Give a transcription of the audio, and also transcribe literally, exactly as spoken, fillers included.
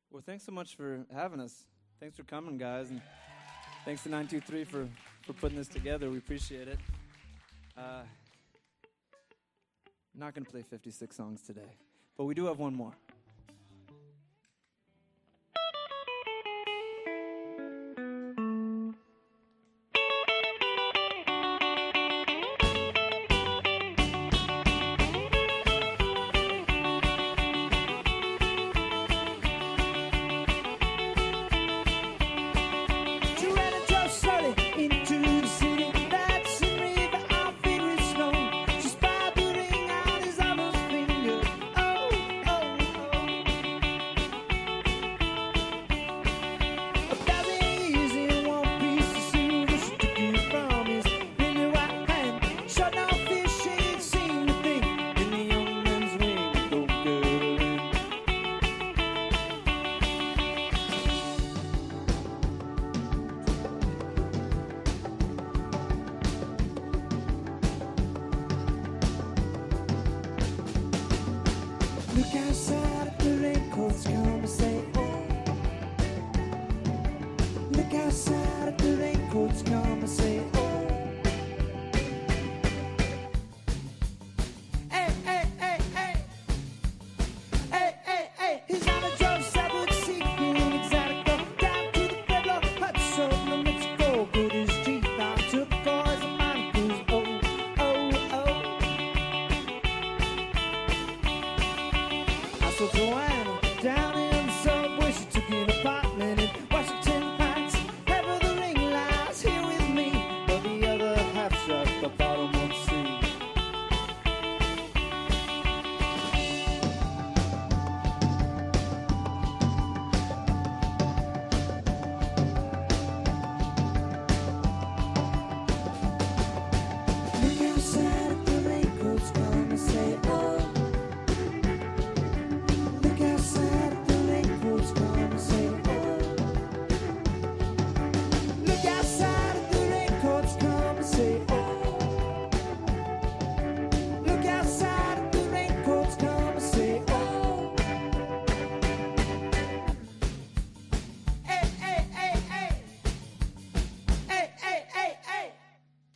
Well, thanks so much for having us. Thanks for coming, guys, and thanks to nine two three for, for putting this together. We appreciate it. Uh, I'm not going to play fifty-six songs today, but we do have one more.